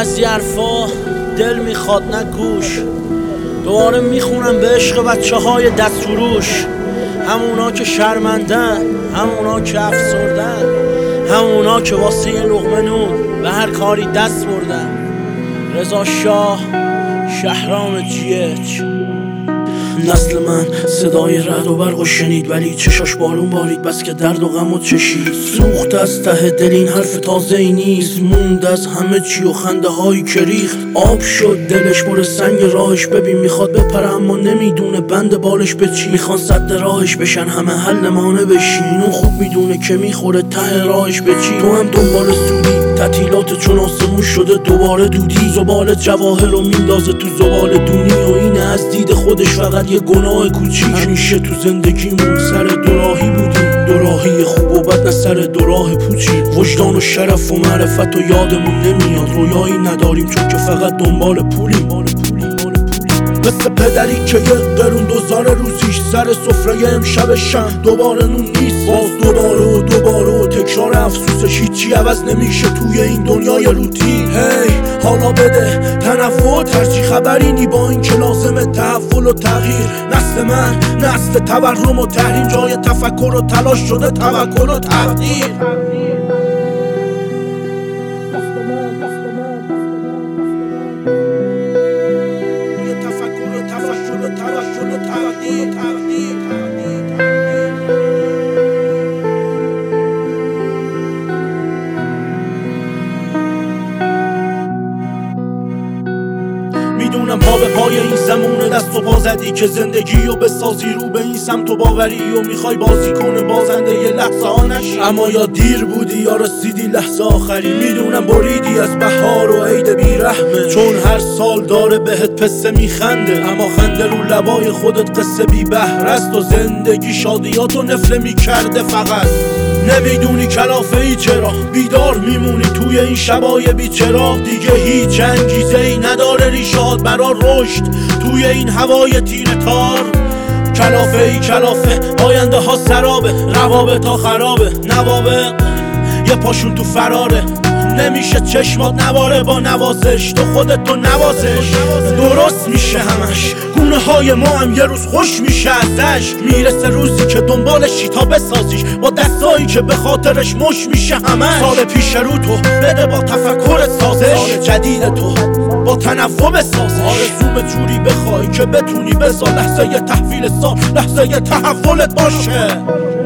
بعضی حرفا دل میخواد نه گوش. دوباره میخونم به عشق بچه های دستفروش، همونا که شرمندن، همونا که افسردن، همونا که واسه یه لقمه نون به هر کاری دست بردن. رضا شاه، شهرام GH. نسل من صدای رعد و برق و شنید، ولی چشاش بارون بارید بس که درد و غم و چشید. سوخت از ته دل این حرف تازه ای نیست، موند از همه چی و خنده هایی که ریخت. آب شد دلش مور سنگ راهش، ببین میخواد بپره اما نمیدونه بند بالش به چی. میخوان سد راهش بشن همه حل مانه بشین، اون خوب میدونه که میخوره ته راهش به چی. تو هم دنبال سودی، تعطیلات چون آسمون شده دوباره دودی. زبال جواهر رو میندازه تو زبال دونی و اینه از دید خودش فقط یه گناه کوچیک. همیشه تو زندگیمون سر دوراهی بودیم، دوراهی خوب و بد نه سر دوراه پوچی. وجدان و شرف و معرفت و یادمون نمیاد، رویایی نداریم چون که فقط دنبال پولیم. مثل پدری که یه قرون دوزار روزیش سر سفره امشبشم دوباره نون نیست. باز دوباره و تکرار افسوسش، هیچی عوض نمیشه توی این دنیای روتین. هی حالا بده تنوع ترجیح، خبری نی با این که لازمه تحول و تغییر. نسل من نسل تورم و تحریم، جای تفکر و تلاش شده توکل و تقدیر. میدونم پا به پای این زمونه دست و پا زدی که زندگی رو بسازی رو به این سمت و باوری و میخوای بازی کنه بازنده یه لحظه ها نشی. اما یا دیر بودی یا رسیدی لحظه آخری. میدونم بریدی از بهار و عید بیرحمه، چون هر سال داره بهت پسه میخنده، اما خنده رو لبای خودت قصه بی بهره است و زندگی شادیاتو نفله میکرده. فقط نمیدونی کلافه ای چرا بیدار میمونی توی این شبای بیچراغ. دیگه هیچ انگیزه ای نداره ریشات برا رشد توی این هوای تیره تار. کلافه آینده ها سرابه، روابط ها خرابه، نوابق یه پاشون تو فراره. نمیشه چشمات نواره با نوازش، تو خودتو نوازش. درست میشه همش، گونه های ما هم یه روز خوش میشه ازش. میرسه روزی که دنبالشی تا بسازیش، با دستایی که به خاطرش مش میشه همش. سال پیش رو تو بده با تفکرت سازش، سال جدید تو با تنوع بسازش. آرزوم جوری بخوای که بتونی بذار لحظه تحویل سال، لحظه تحولت باشه.